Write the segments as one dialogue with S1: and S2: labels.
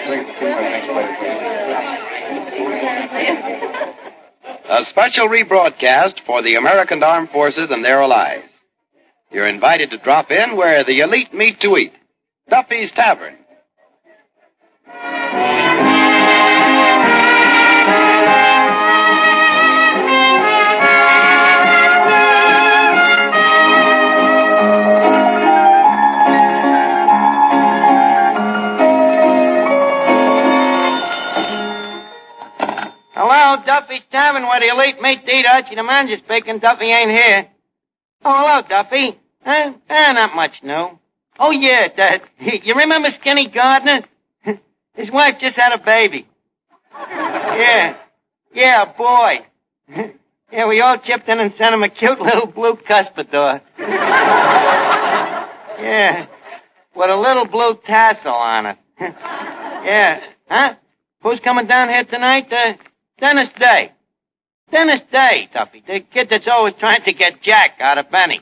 S1: A special rebroadcast for the American Armed Forces and their allies. You're invited to drop in where the elite meet to eat. Duffy's Tavern.
S2: Hello, Duffy's Tavern, where the elite meet to eat. Archie the manager speaking. Duffy ain't here. Oh, hello, Duffy. Not much new. Oh, yeah, you remember Skinny Gardner? His wife just had a baby. Yeah, a boy. Yeah, we all chipped in and sent him a cute little blue cuspidor. Yeah, with a little blue tassel on it. Yeah. Huh? Who's coming down here tonight? Dennis Day. Dennis Day, Duffy. The kid that's always trying to get Jack out of Benny.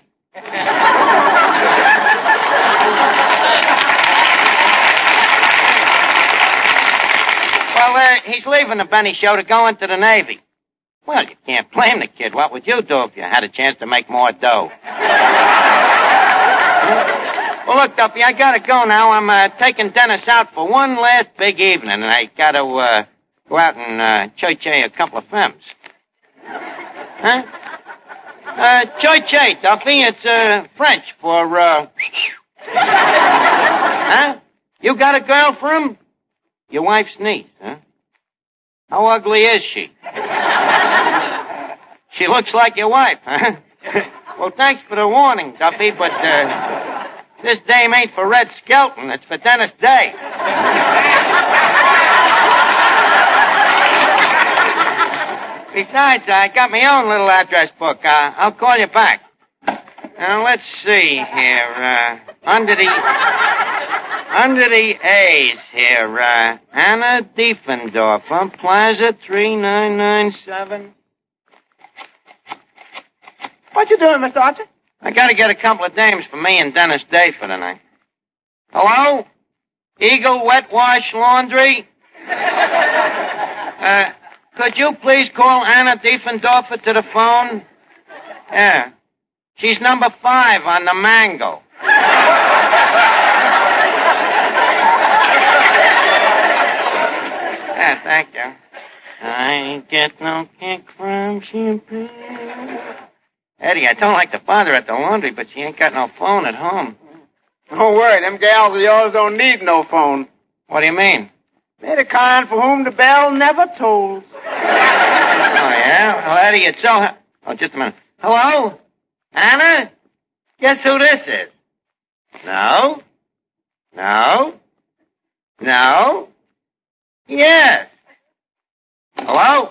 S2: Well, he's leaving the Benny show to go into the Navy. Well, you can't blame the kid. What would you do if you had a chance to make more dough? Well, look, Duffy, I gotta go now. I'm taking Dennis out for one last big evening, and I gotta go out and church a couple of femmes. Huh? Choy-chay, Duffy. It's French for Huh? You got a girl for him? Your wife's niece, huh? How ugly is she? She looks like your wife, huh? Well, thanks for the warning, Duffy, but this dame ain't for Red Skelton. It's for Dennis Day. Besides, I got my own little address book. I'll call you back. Now, let's see here. Under the A's here, Anna Diefendorfer, Plaza 3997.
S3: What you doing, Mr. Archer?
S2: I gotta get a couple of dames for me and Dennis Day for the night. Hello? Eagle Wet Wash Laundry? Could you please call Anna Diefendorfer to the phone? Yeah. She's number 5 on the Mango. Yeah, thank you. I get no kick from champagne. Eddie, I don't like to bother at the laundry, but she ain't got no phone at home.
S3: Don't worry, them gals of yours don't need no phone.
S2: What do you mean?
S3: They're the kind for whom the bell never tolls.
S2: Oh, yeah? Well, Eddie, it's so... Oh, just a minute. Hello? Anna? Guess who this is? No? No? No? Yes. Hello?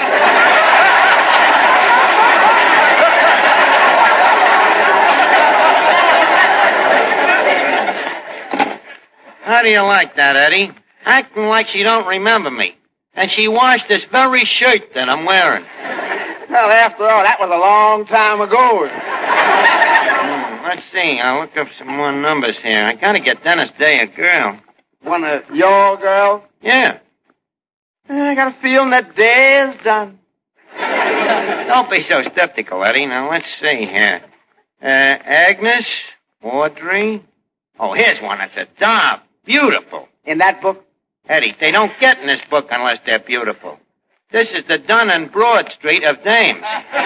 S2: How do you like that, Eddie? Acting like she don't remember me. And she washed this very shirt that I'm wearing.
S3: Well, after all, that was a long time ago.
S2: Let's see. I'll look up some more numbers here. I gotta get Dennis Day a girl.
S3: One of your girls?
S2: Yeah.
S3: I got a feeling that day is done.
S2: Don't be so skeptical, Eddie. Now, let's see here. Agnes, Audrey. Oh, here's one that's a doll. Beautiful.
S3: In that book?
S2: Eddie, they don't get in this book unless they're beautiful. This is the Dun and Broad Street of dames.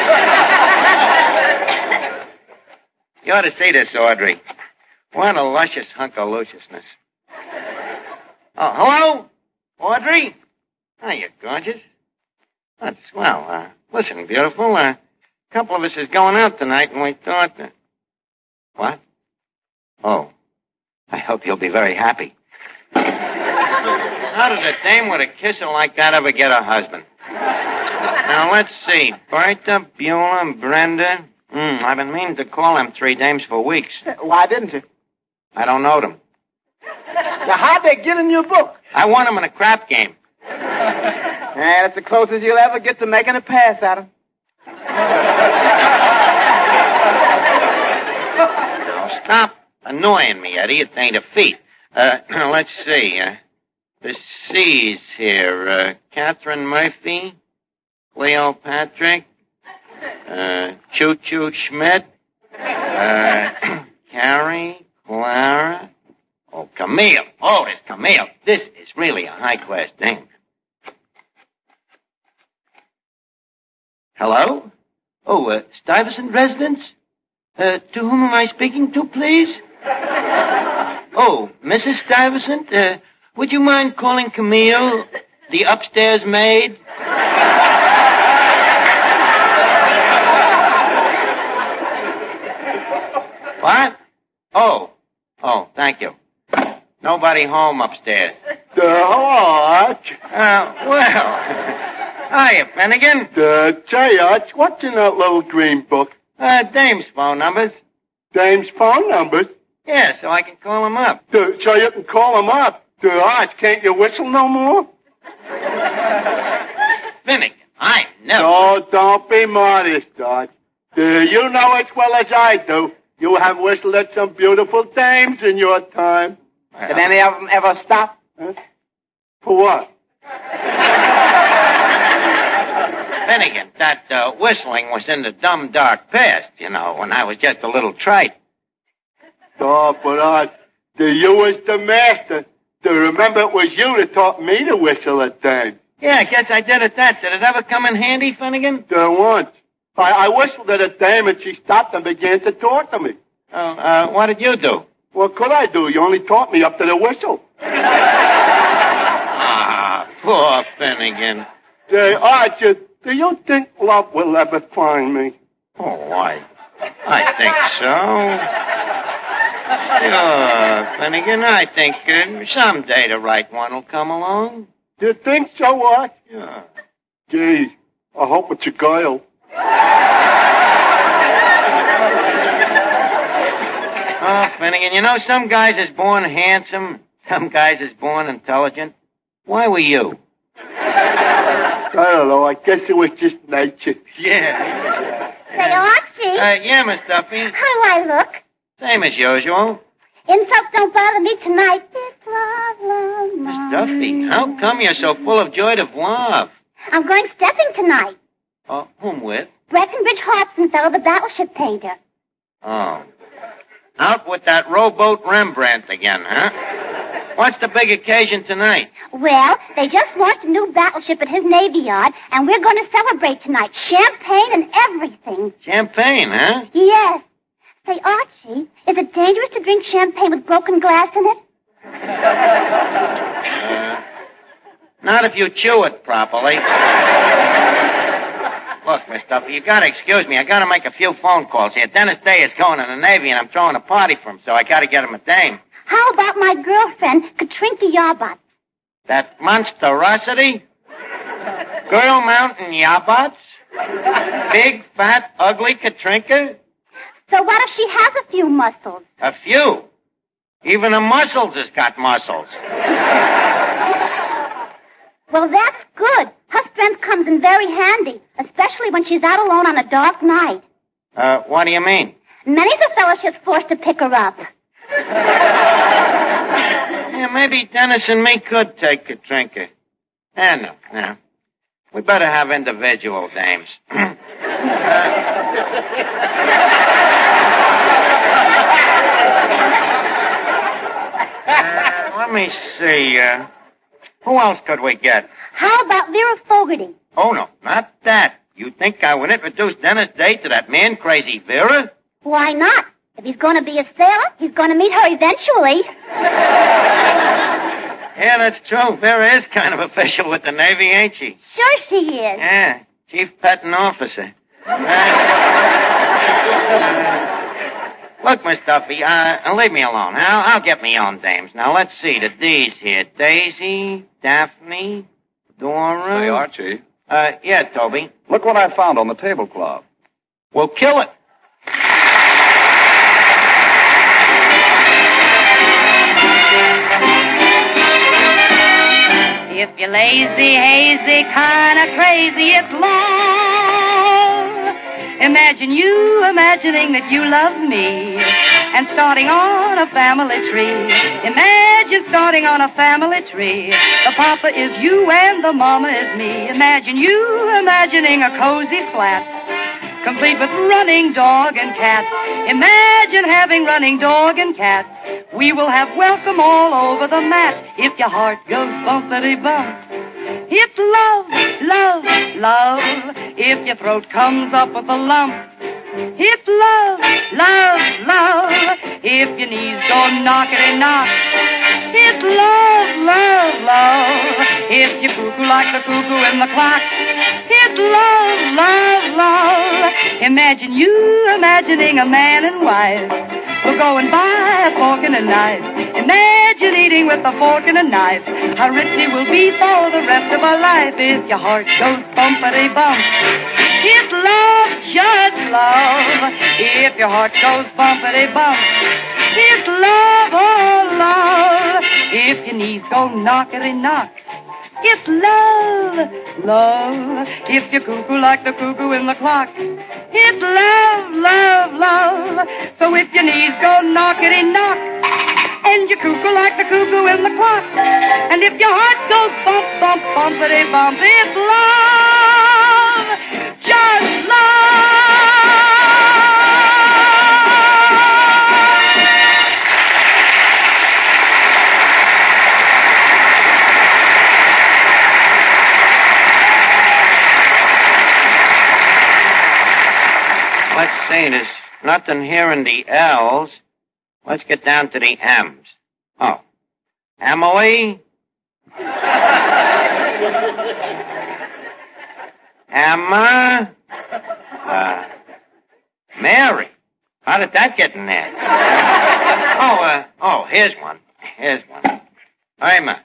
S2: You ought to see this, Audrey. What a luscious hunk of lusciousness. Oh, hello? Audrey? Oh, you're gorgeous. That's swell. Listen, beautiful, a couple of us is going out tonight, and we thought that... What? Oh. I hope you'll be very happy. How does a dame with a kisser like that ever get a husband? Now, let's see. Bertha, Beulah, and Brenda. I've been meaning to call them 3 dames for weeks.
S3: Why didn't you?
S2: I don't know them.
S3: Now, how'd they get in your book?
S2: I won them in a crap game.
S3: That's the closest you'll ever get to making a pass at them.
S2: Now, stop annoying me, Eddie. It ain't a feat. Let's see. The C's here. Catherine Murphy, Cleo Patrick, Choo Choo Schmidt, Carrie, Clara. Oh, Camille. Oh, it's Camille. This is really a high-class dame. Hello? Oh, Stuyvesant residence? To whom am I speaking to, please? Oh, Mrs. Stuyvesant, would you mind calling Camille, the upstairs maid? What? Oh, thank you. Nobody home upstairs.
S4: Arch.
S2: Well, hiya, Finnegan.
S4: Say, Arch, what's in that little green book?
S2: Dame's phone numbers.
S4: Dame's phone numbers?
S2: Yeah, so I can call him up.
S4: So you can call him up. Arch, can't you whistle no more?
S2: Finnegan, I never...
S4: Oh, don't be modest, Arch. You know as well as I do. You have whistled at some beautiful dames in your time.
S3: Did any of them ever stop?
S4: Huh? For what?
S2: Finnegan, that whistling was in the dumb, dark past, when I was just a little trite.
S4: Oh, but Arch, you was the master. Remember, it was you that taught me to whistle at dames.
S2: Yeah, I guess I did at that. Did it ever come in handy, Finnegan?
S4: Once. I whistled at a dame and she stopped and began to talk to me.
S2: Oh, what did you do?
S4: What could I do? You only taught me up to the whistle.
S2: Ah, poor Finnegan.
S4: Arch, do you think love will ever find me?
S2: Oh, I think so. Sure, Finnegan, I think someday the right one will come along.
S4: You think so, Arch?
S2: Yeah.
S4: Gee, I hope it's a girl.
S2: Oh, Finnegan, some guys is born handsome, some guys is born intelligent. Why were you?
S4: I don't know. I guess it was just nature.
S2: Yeah.
S5: Say, Archie.
S2: Yeah, Miss Duffy.
S5: How do I look?
S2: Same as usual.
S5: Insults don't bother me tonight. It's love, love,
S2: Miss Duffy, how come you're so full of joy de vivre?
S5: I'm going stepping tonight.
S2: Whom with?
S5: Breckenridge Hartsenfellow, the battleship painter.
S2: Oh. Out with that rowboat Rembrandt again, huh? What's the big occasion tonight?
S5: Well, they just launched a new battleship at his Navy Yard, and we're going to celebrate tonight. Champagne and everything.
S2: Champagne, huh?
S5: Yes. Say, Archie, is it dangerous to drink champagne with broken glass in it?
S2: Not if you chew it properly. Look, Miss Duffy, you gotta excuse me. I gotta make a few phone calls here. Dennis Day is going to the Navy, and I'm throwing a party for him, so I gotta get him a dame.
S5: How about my girlfriend, Katrinka Yarbot?
S2: That monstrosity? Girl Mountain Yabots? Big, fat, ugly Katrinka?
S5: So what if she has a few muscles?
S2: A few? Even the muscles has got muscles.
S5: Well, that's good. Her strength comes in very handy, especially when she's out alone on a dark night.
S2: What do you mean?
S5: Many's a fellowship's forced to pick her up.
S2: Yeah, maybe Dennis and me could take Katrinka. No. We better have individual dames. Let me see. Who else could we get?
S5: How about Vera Fogarty?
S2: Oh, no, not that. You think I would introduce Dennis Day to that man-crazy Vera?
S5: Why not? If he's going to be a sailor, he's going to meet her eventually.
S2: Yeah, that's true. Vera is kind of official with the Navy, ain't she?
S5: Sure she is.
S2: Yeah, chief petting officer. Look, Miss Duffy, leave me alone. I'll get me own dames. Now, let's see. The D's here. Daisy, Daphne, Dora.
S6: Say, Archie.
S2: Yeah, Toby.
S6: Look what I found on the tablecloth.
S2: Well, kill it.
S7: If you're lazy, hazy, kinda crazy, it's love. Imagine you imagining that you love me, and starting on a family tree. Imagine starting on a family tree. The papa is you and the mama is me. Imagine you imagining a cozy flat, complete with running dog and cat. Imagine having running dog and cat. We will have welcome all over the mat. If your heart goes bumpity bump, it's love, love, love. If your throat comes up with a lump, it's love, love, love. If your knees go knockity knock, it's love, love, love. If you cuckoo like the cuckoo in the clock, it's love, love, love. Imagine you imagining a man and wife will go and buy a fork and a knife. Imagine eating with a fork and a knife. How rich he will be for the rest of our life. If your heart goes bumpity bump, it's love, just love. If your heart goes bumpity bump, it's love, oh love. If your knees go knockity knock, it's love, love. If you cuckoo like the cuckoo in the clock, it's love, love, love. So if your knees go knockity knock, and you cuckoo like the cuckoo in the clock, and if your heart goes bump, bump, bumpity bump, it's love, just love.
S2: Let's see, there's nothing here in the L's. Let's get down to the M's. Oh. Emily? Emma? Mary. How did that get in there? Here's one. Here's one. Emma.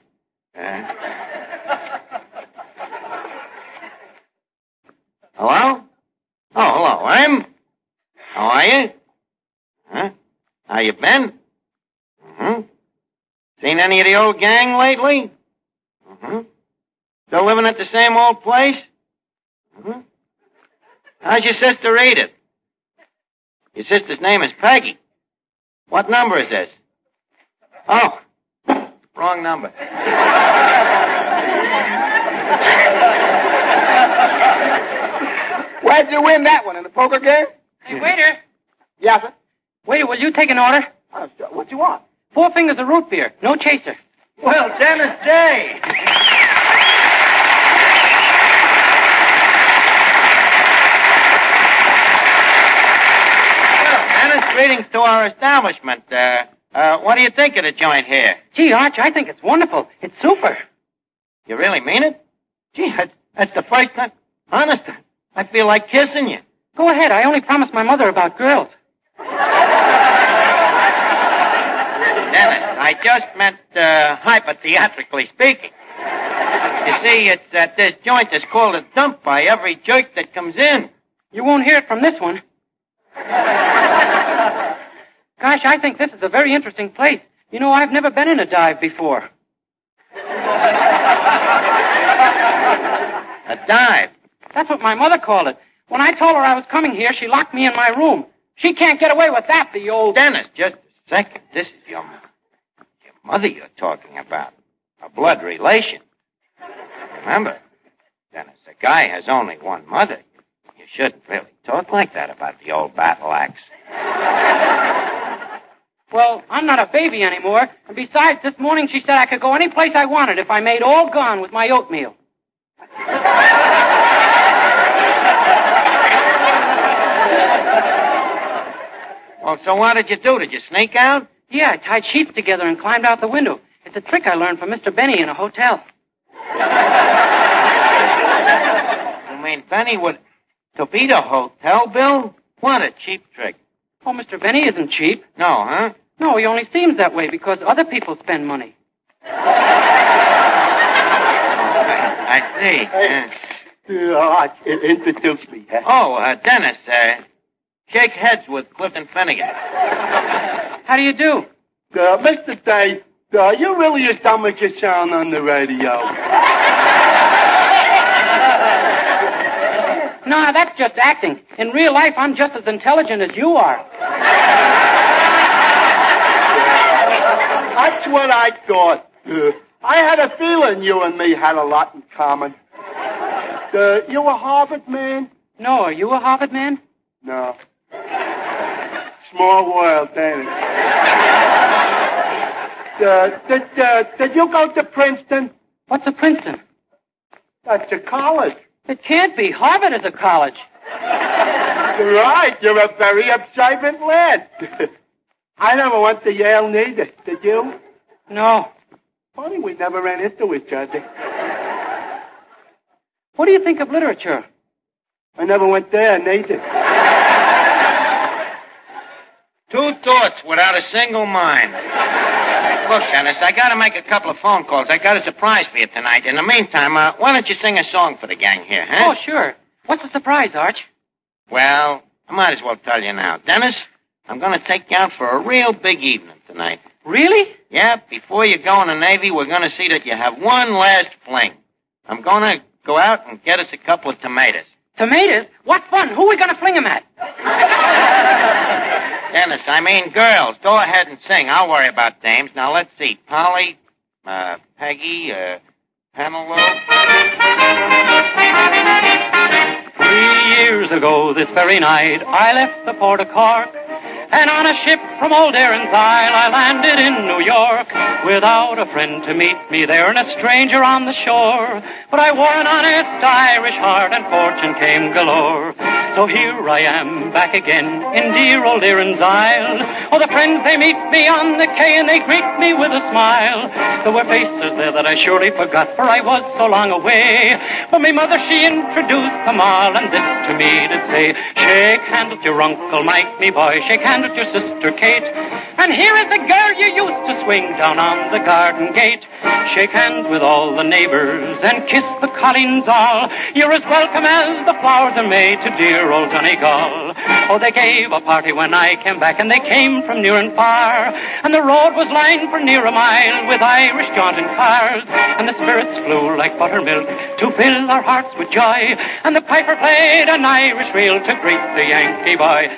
S2: Hello? Oh, hello, Em. How are you? Huh? How you been? Mm-hmm. Seen any of the old gang lately? Mm-hmm. Still living at the same old place? Mm-hmm. How's your sister Edith? Your sister's name is Peggy. What number is this? Oh, wrong number.
S3: Where'd you win that one, in the poker game?
S8: Hey, waiter.
S3: Yes, sir.
S8: Waiter, will you take an order?
S3: What you want?
S8: 4 fingers of root beer. No chaser.
S2: Well, Dennis Day. Greetings to our establishment. What do you think of the joint here?
S8: Gee, Arch, I think it's wonderful. It's super.
S2: You really mean it? Gee, that's the first time. Honest, I feel like kissing you.
S8: Go ahead. I only promised my mother about girls.
S2: Dennis, I just meant hypotheatrically speaking. You see, it's that this joint is called a dump by every jerk that comes in.
S8: You won't hear it from this one. Gosh, I think this is a very interesting place. You know, I've never been in a dive before.
S2: A dive?
S8: That's what my mother called it. When I told her I was coming here, she locked me in my room. She can't get away with that, the old...
S2: Dennis, just a second. This is your mother you're talking about. A blood relation. Remember, Dennis, a guy has only one mother. You shouldn't really talk like that about the old battle axe.
S8: Well, I'm not a baby anymore. And besides, this morning she said I could go any place I wanted if I made all gone with my oatmeal.
S2: Well, so what did you do? Did you sneak out?
S8: Yeah, I tied sheets together and climbed out the window. It's a trick I learned from Mr. Benny in a hotel.
S2: You mean Benny would... To beat a hotel bill? What a cheap trick.
S8: Oh, Mr. Benny isn't cheap.
S2: No, huh?
S8: No, he only seems that way because other people spend money.
S2: I see.
S4: Introduce me.
S2: Dennis, shake heads with Clifton Finnegan.
S8: How do you do?
S4: Mr. Day, you really as dumb as you sound on the radio.
S8: No, that's just acting. In real life, I'm just as intelligent as you are.
S4: That's what I thought. I had a feeling you and me had a lot in common. You a Harvard man?
S8: No, are you a Harvard man?
S4: No. Small world, ain't it? Did you go to Princeton?
S8: What's a Princeton?
S4: That's a college.
S8: It can't be. Harvard is a college.
S4: You're right. You're a very observant lad. I never went to Yale neither. Did you?
S8: No.
S4: Funny we never ran into each other.
S8: What do you think of literature?
S4: I never went there neither.
S2: Two thoughts without a single mind. Look, Dennis, I gotta make a couple of phone calls. I got a surprise for you tonight. In the meantime, why don't you sing a song for the gang here, huh?
S8: Oh, sure. What's the surprise, Arch?
S2: Well, I might as well tell you now. Dennis, I'm gonna take you out for a real big evening tonight.
S8: Really?
S2: Yeah, before you go in the Navy, we're gonna see that you have one last fling. I'm gonna go out and get us a couple of tomatoes.
S8: Tomatoes? What fun. Who are we going to fling them at?
S2: Dennis, I mean girls. Go ahead and sing. I'll worry about dames. Now, let's see. Polly, Peggy, Penelope.
S8: 3 years ago this very night, I left the port of Cork, and on a ship from Old Erin's Isle, I landed in New York, without a friend to meet me there and a stranger on the shore. But I wore an honest Irish heart and fortune came galore. So here I am back again in dear Old Erin's Isle. Oh, the friends, they meet me on the quay and they greet me with a smile. There were faces there that I surely forgot, for I was so long away. But my mother, she introduced them all, and this to me did say, shake hand with your Uncle Mike, me boy, shake hand with your sister Kate. And here is the girl you used to swing down on the garden gate. Shake hands with all the neighbors and kiss the colleens all. You're as welcome as the flowers are made to dear old Donegal. Oh, they gave a party when I came back, and they came from near and far. And the road was lined for near a mile with Irish jaunting cars. And the spirits flew like buttermilk to fill our hearts with joy. And the piper played an Irish reel to greet the Yankee boy.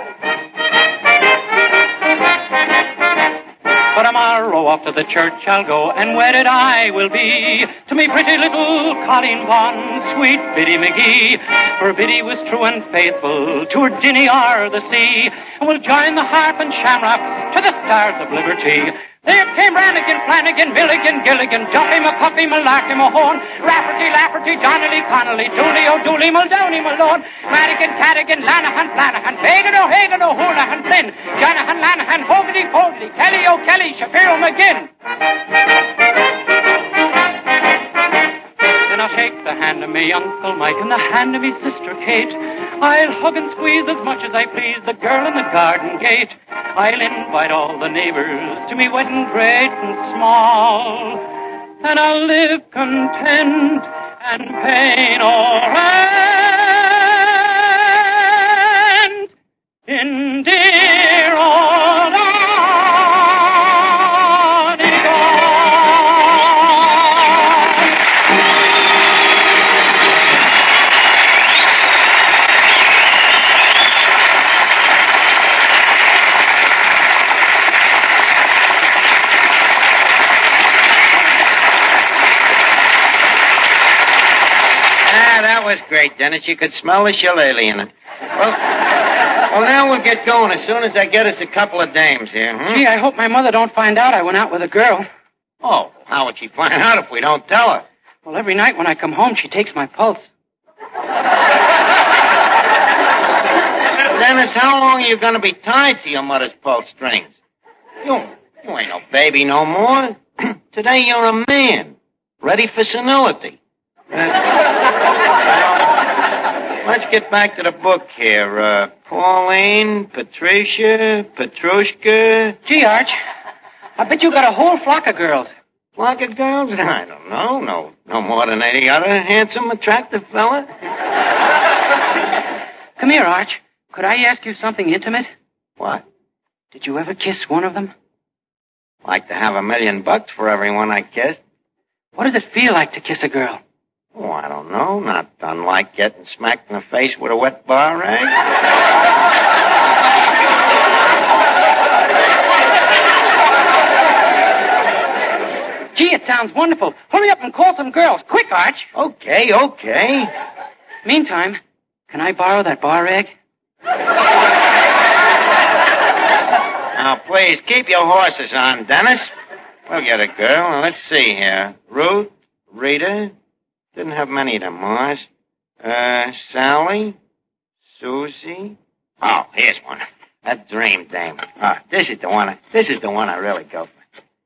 S8: But tomorrow off to the church I'll go, and wedded I will be to me pretty little Colleen Bawn, sweet Biddy McGee. For Biddy was true and faithful to her Dinny o'er the sea, and we'll join the harp and shamrocks to the stars of liberty. There came Brannigan, Flanagan, Milligan, Gilligan, Duffy, McCuffy, Malarkey, Mahone, Rafferty, Lafferty, Donnelly, Connolly, Dooley, O'Dooley, Muldowney, Malone, Madigan, Cadigan, Lanahan, Flanahan, Fagan, O'Hagan, O'Houlihan, Flynn, Jonahan, Lanahan, Fogarty, Fogarty, Kelly, O'Kelly, Shapiro, McGinn. Then I'll shake the hand of me Uncle Mike and the hand of me sister Kate. I'll hug and squeeze as much as I please the girl in the garden gate. I'll invite all the neighbors to me wedding great and small. And I'll live content and pay no rent in dear old
S2: was great, Dennis. You could smell the shillelagh in it. Well, now we'll get going as soon as I get us a couple of dames here.
S8: Gee, I hope my mother don't find out I went out with a girl.
S2: Oh, how would she find out if we don't tell her?
S8: Well, every night when I come home, she takes my pulse.
S2: Dennis, how long are you going to be tied to your mother's pulse strings? You ain't no baby no more. Today you're a man, ready for senility. Let's get back to the book here. Pauline, Patricia, Petrushka.
S8: Gee, Arch, I bet you got a whole flock of girls.
S2: Flock of girls? I don't know. No more than any other handsome, attractive fella.
S8: Come here, Arch. Could I ask you something intimate?
S2: What?
S8: Did you ever kiss one of them?
S2: Like to have $1 million for everyone I kissed.
S8: What does it feel like to kiss a girl?
S2: Oh, I don't know. Not unlike getting smacked in the face with a wet bar rag.
S9: sounds wonderful. Hurry up and call some girls. Quick, Arch.
S2: Okay.
S9: Meantime, can I borrow that bar rag?
S2: Now, please, keep your horses on, Dennis. We'll get a girl. Now, let's see here. Ruth, Rita. Didn't have many of them, Mars. Sally, Susie. Oh, here's one. That dream dame. This is the one I really go for.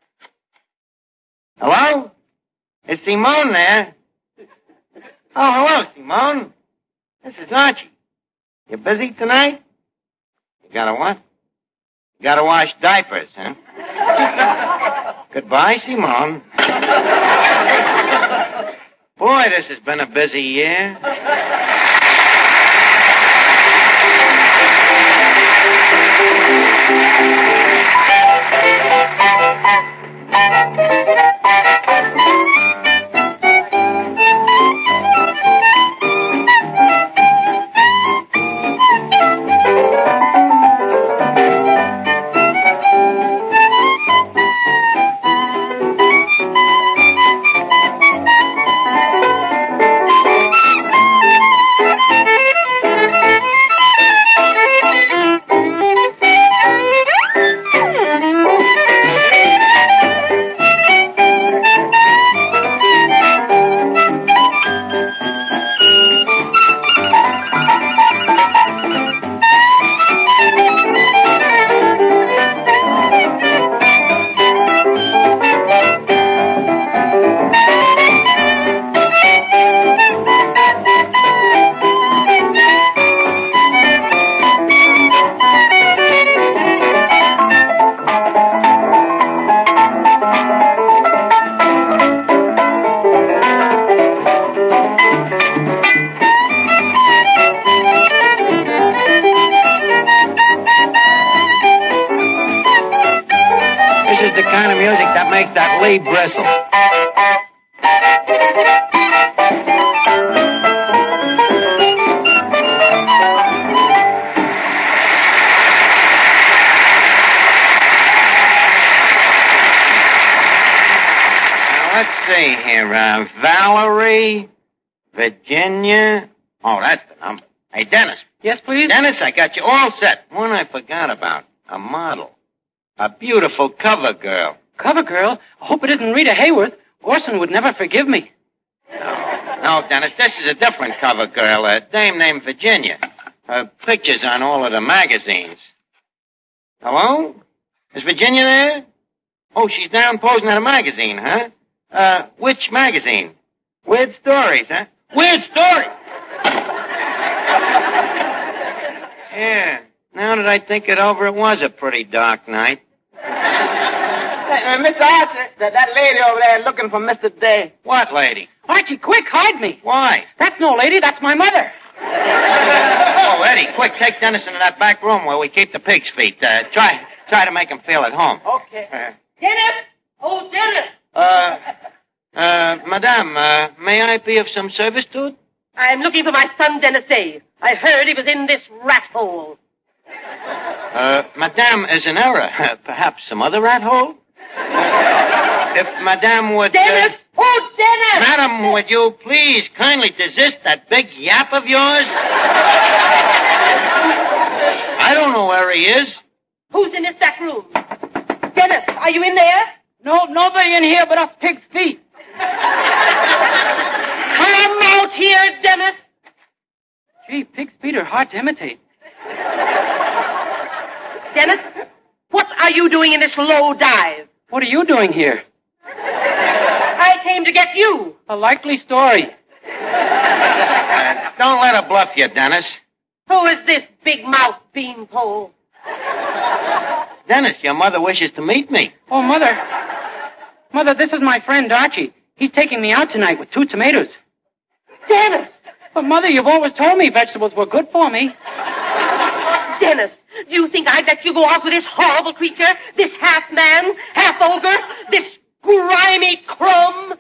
S2: Hello? Is Simone there? Oh, hello, Simone. This is Archie. You busy tonight? You gotta what? You gotta wash diapers, huh? Goodbye, Simone. Boy, this has been a busy year. Bristle. Let's see here. Valerie, Virginia. Oh, that's the number. Hey, Dennis.
S9: Yes, please?
S2: Dennis, I got you all set. One I forgot about. A model. A beautiful cover girl.
S9: Cover girl? I hope it isn't Rita Hayworth. Orson would never forgive me.
S2: No, Dennis, this is a different cover girl. A dame named Virginia. Her picture's on all of the magazines. Hello? Is Virginia there? Oh, she's down posing at a magazine, huh? Which magazine? Weird Stories, huh? Weird Stories! Yeah, now that I think it over, it was a pretty dark night.
S3: Mr. Archer, that lady over there looking for Mr. Day.
S2: What lady?
S9: Archie, quick, hide me.
S2: Why?
S9: That's no lady, that's my mother.
S2: Oh, Eddie, quick, take Dennis into that back room where we keep the pig's feet. Try to make him feel at home.
S3: Okay.
S7: Dennis! Oh, Dennis!
S2: Madame, may I be of some service to it?
S7: I'm looking for my son, Dennis Day. I heard he was in this rat hole.
S2: Madame is in error. Perhaps some other rat hole? If Madame would...
S7: Dennis! Oh, Dennis!
S2: Madam, would you please kindly desist that big yap of yours? I don't know where he is.
S7: Who's in this back room? Dennis, are you in there?
S9: No, nobody in here but us pig's feet.
S7: Come out here, Dennis.
S9: Gee, pig's feet are hard to imitate.
S7: Dennis, what are you doing in this low dive?
S9: What are you doing here?
S7: I came to get you.
S9: A likely story.
S2: Don't let her bluff you, Dennis.
S7: Who is this big mouth beanpole?
S2: Dennis, your mother wishes to meet me.
S9: Oh, Mother. Mother, this is my friend Archie. He's taking me out tonight with 2 tomatoes.
S7: Dennis!
S9: But, Mother, you've always told me vegetables were good for me.
S7: Dennis, do you think I'd let you go off with this horrible creature? This half-man, half-ogre? This grimy crumb?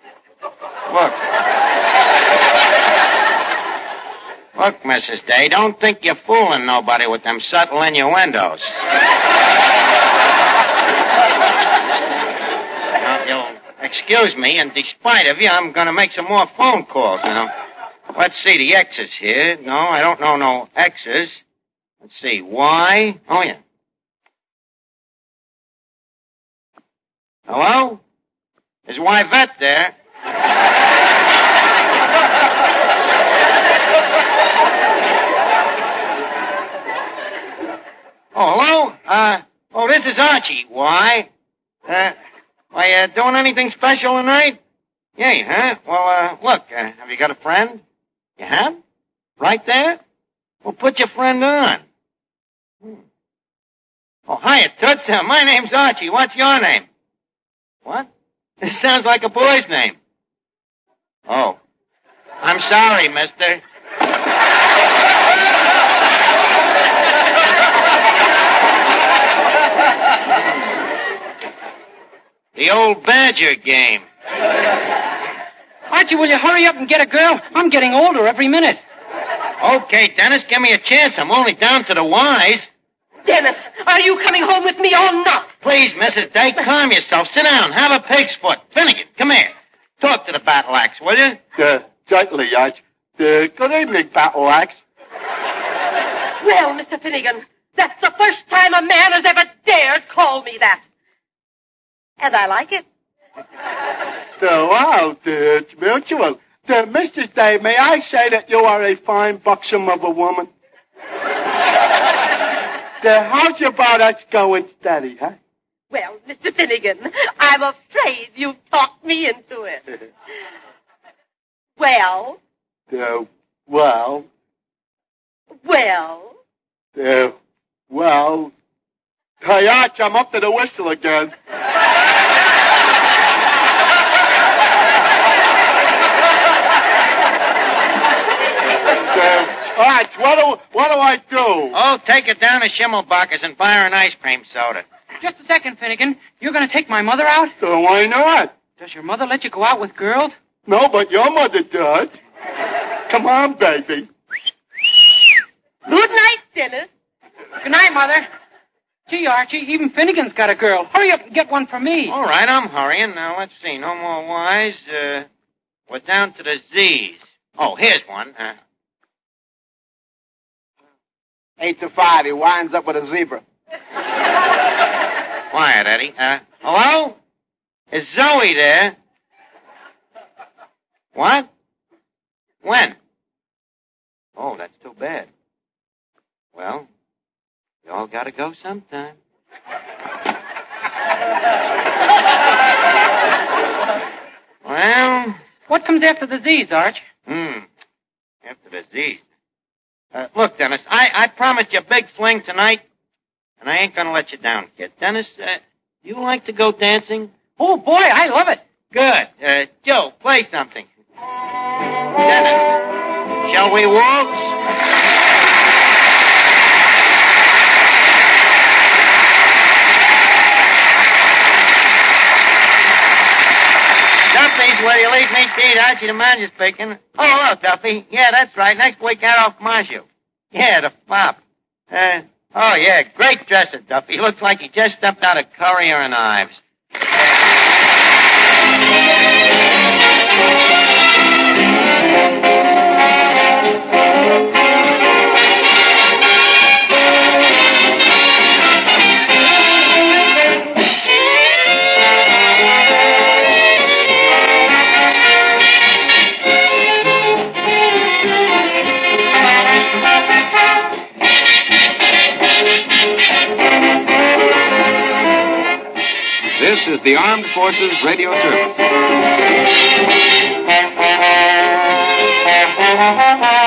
S2: Look, Mrs. Day, don't think you're fooling nobody with them subtle innuendos. Now, you'll excuse me, and despite of you, I'm going to make some more phone calls now. Let's see, the X's here. No, I don't know no X's. Let's see, Y. Oh, yeah. Hello? Is Yvette there? Oh, hello? This is Archie. Why? Are you doing anything special tonight? Yeah, huh? Well, look, have you got a friend? You have? Right there? Well, put your friend on. Oh, hiya, Toots. My name's Archie. What's your name? What? This sounds like a boy's name. Oh. I'm sorry, mister. The old Badger game.
S9: Archie, will you hurry up and get a girl? I'm getting older every minute.
S2: Okay, Dennis, give me a chance. I'm only down to the Y's.
S10: Dennis, are you coming home with me or not?
S2: Please, Mrs. Day, calm yourself. Sit down. Have a pig's foot. Finnegan, come here. Talk to the battle axe, will you?
S4: Certainly, Arch. Good evening, battle axe.
S10: Well, Mr. Finnegan, that's the first time a man has ever dared call me that. And I like it.
S4: Wow, it's mutual. Mrs. Day, may I say that you are a fine buxom of a woman? How's about us going steady, huh?
S10: Well, Mr. Finnegan, I'm afraid you talked me into it. Well?
S4: Well. Hey, Arch, I'm up to the whistle again. Arch, what do I do?
S2: Oh, take it down to Schimmelbacher's and buy her an ice cream soda.
S9: Just a second, Finnegan. You're going to take my mother out?
S4: Why not?
S9: Does your mother let you go out with girls?
S4: No, but your mother does. Come on, baby.
S10: Good night, Dennis.
S9: Good night, Mother. Gee, Archie, even Finnegan's got a girl. Hurry up and get one for me.
S2: All right, I'm hurrying. Now, let's see. No more Y's. We're down to the Z's. Oh, here's one.
S3: 8 to 5. He winds up with a zebra.
S2: Quiet, Eddie. Hello? Is Zoe there? What? When? Oh, that's too bad. Well, you all gotta go sometime. Well...
S9: What comes after the Z's, Arch?
S2: After the Z's. Look, Dennis, I promised you a big fling tonight, and I ain't gonna let you down, kid. Dennis, you like to go dancing?
S9: Oh, boy, I love it.
S2: Good. Joe, play something. Dennis, shall we waltz? Duffy's where you leave me to eat, Archie the manager speaking. Oh, hello, Duffy. Yeah, that's right. Next week out off Marshall. Yeah, the fop. Oh, yeah, great dresser, Duffy. He looks like he just stepped out of Courier and Ives.
S1: This is the Armed Forces Radio Service.